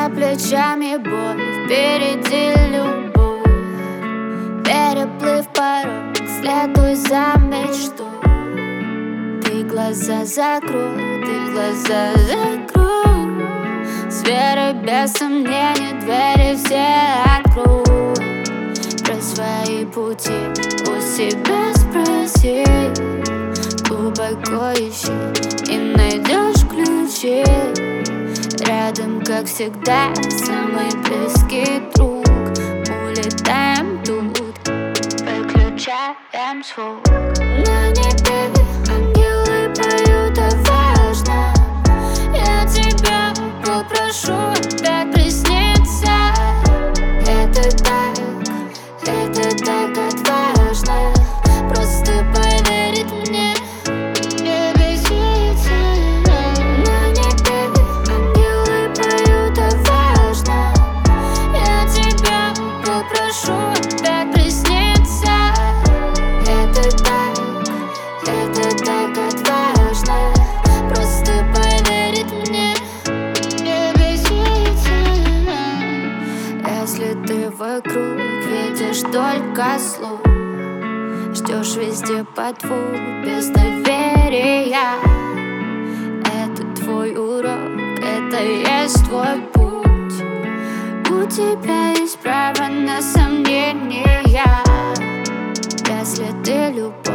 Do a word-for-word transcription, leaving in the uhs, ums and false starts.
За плечами боль, впереди любовь. Переплыв порог, следуй за мечтой. Ты глаза закрой, ты глаза закрой. С верой без сомнений двери все открой. Про свои пути у себя спроси. Глубоко ищи и найдешь ключи. Рядом, как всегда, самый близкий друг. Улетаем тут, выключаем звук. На небе ангелы поют о важном. Я тебя попрошу опять присниться. Это так, это так отважно. Просто поверить мне. Если ты вокруг видишь только слух, ждешь везде подвох без доверия. Это твой урок, это есть твой путь. У тебя есть право на сомнения. Если ты любишь